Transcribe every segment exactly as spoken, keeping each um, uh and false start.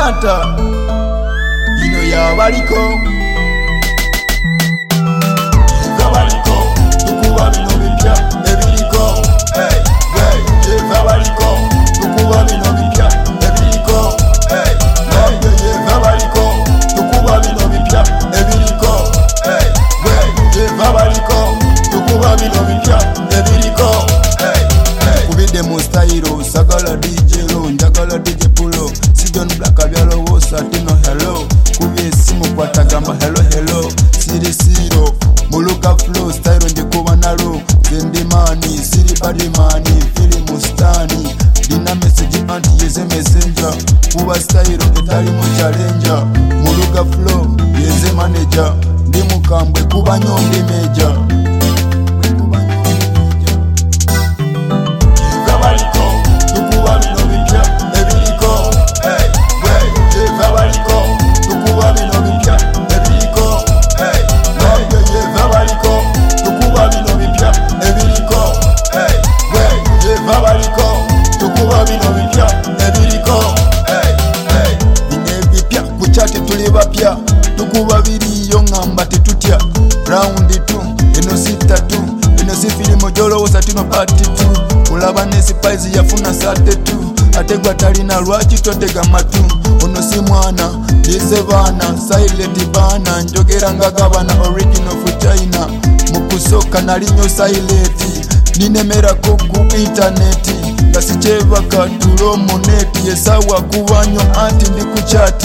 Atlanta ino yabaliko yabaliko tukuba bino bipya ebiriko hey hey yabaliko tukuba bino bipya ebiriko hey hey yabaliko tukuba bino bipya ebiriko hey hey yabaliko tukuba bino bipya ebiriko hey hey kubide mu style sagala D J lo njagala D J Pulo John Black abyalo wosa tino hello kubye simu kwatagamba hello hello siri siro muluka flow style nje kuba nalo zendi mani siri body mani fili mustani dina message anti yeze messenger kuba style etali mu challenger muluka flow yeze manager ndi mukambwe kuba nyombi meja tukuba biriyo ngamba tetutya round two eno sita tu eno sifilimo jolo usatino party two ulaba ne spice yafuna sate tu ategwa talina lwachi totega matu ono si mwana dize bana silent bana njogera ngagabana original for China mukusoka nalinyo silent ninemera ko ku internet ngasicheva katulo moneti yesawa kubanyo anti ndikuchati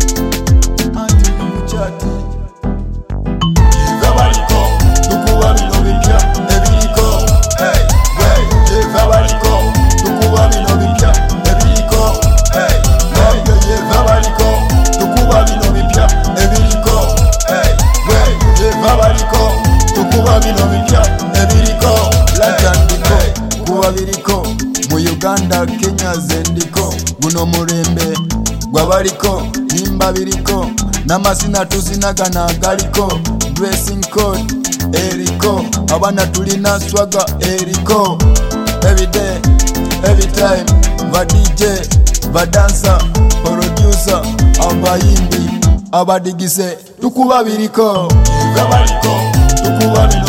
yabaliko tukuba bino bipya ebiriko hey hey yabaliko tukuba bino bipya ebiriko hey hey yabaliko tukuba bino bipya ebiriko hey hey yabaliko tukuba bino bipya ebiriko latandiko kuba biriko mu Uganda Kenya zendiko guno mulembe gwabaliko nimba biriko namasina tuzinagana galiko dressing code eriko abana tulina swaga eriko every day every time va D J va dancer producer abayimbi abadigise tukuba biriko yabaliko tukuba